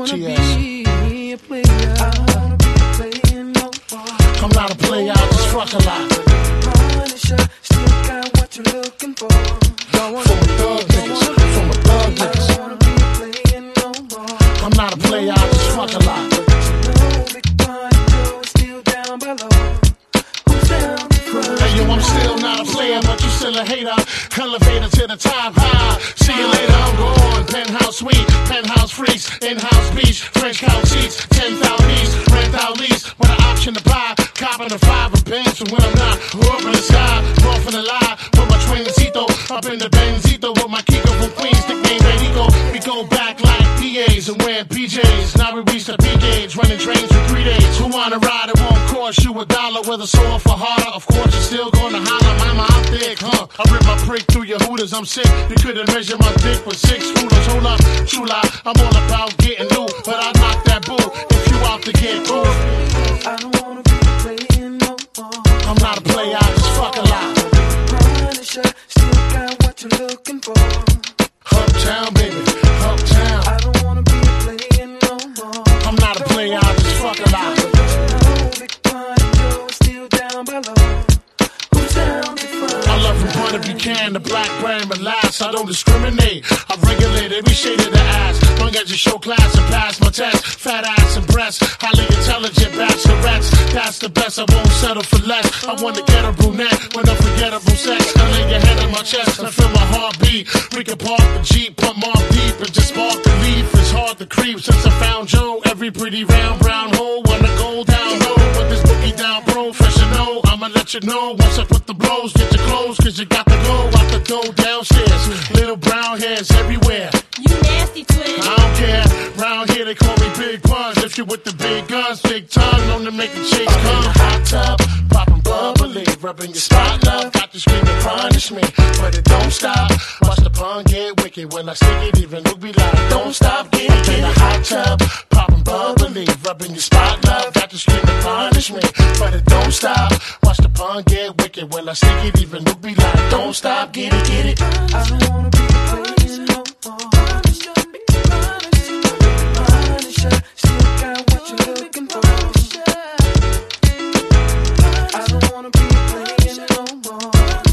wanna be a player. I don't wanna be a player no more. I'm not a player, I just fuck a lot. Punisher, still got what you're looking for. Don't wanna From a thug niggas, from a thug I niggas. don't wanna be a player no more. I'm not a player, I just fuck a lot. Big Pun Joe is still down below. Who's down the front? Hey yo, I'm still not a player, but you still a hater. Elevator to the top high. See you later, I'm gone. Penthouse suite, penthouse freaks, in-house beach, French couch seats, 10,000 east, rent out lease, with an option to buy. Copping a 5 of Benz, and when I'm not, up in the sky, off in the lie, put my twincito up in the Benzito with my Kiko from Queens, nickname Benito. We go back like PAs and wearing PJs. Now we reach the peak age, running trains for 3 days. Who wanna ride? It won't cost you $1 with a sore for harder. Of course, you're still gonna holler, mama, I'm thick, huh? I rip my prick through your hooters, I'm sick. You couldn't measure my dick with 6 rulers. Hold up, true lie, I'm all about getting new, but I knock that bull if you out to get cool. I don't wanna be a player no more. I'm not a player, I just fuck a lot. Punisher, still got what you're looking for. Uptown, baby, uptown. I don't wanna be a player no more. I'm not a player, I just fuck a lot. Big Pun Joe is still down below. Who's down the front? I love from Point if you can, the black brand, but last I don't discriminate. I regulate every shade of the ass. Long as you show class and pass my test. Fat ass and breasts, highly intelligent bachelorettes. That's the best, I won't settle for less. I want to get a brunette with unforgettable sex. I lay your head on my chest and feel my heartbeat. We can park the Jeep, pump off deep and just spark the leaf. It's hard to creep since I found Joe. Every pretty round brown hole wanna go down low. With this boogie down professional, I'ma let you know once I put the blows. Get your clothes, cause you got to go out the door downstairs. Little brown hairs everywhere. You nasty twin. I don't care. Round here they call me Big Puns. If you with the big guns, big tongue, known to make the chicks come. Hot tub, popping bubbly, rubbing your spot, love. Got to scream and punish me, but it don't stop. Watch the pun get wicked when I stick it. Even Luke be like, don't stop, get it. In a hot tub, popping bubbly, rubbing your spot, love. Got to scream and punish me, but it don't stop. Watch the pun get wicked when I stick it. Even Luke be like, don't stop, get it, get it. I don't wanna be a player no more. Punisher, still got what you're looking for. I don't wanna be a player no more.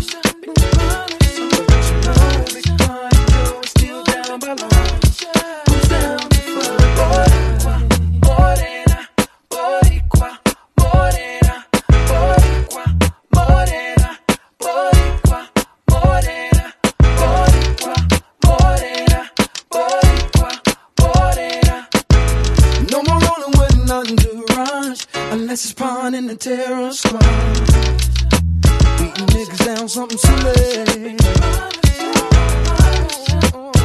Big Pun Joe is still down below. Who's down the front? Morena, Boricua, Morena, Boricua, Morena, Boricua, Morena, Boricua, Morena, Boricua, Morena. No more rolling with nothing to rush, unless it's Pun in the terror squad. Beating niggas down something silly.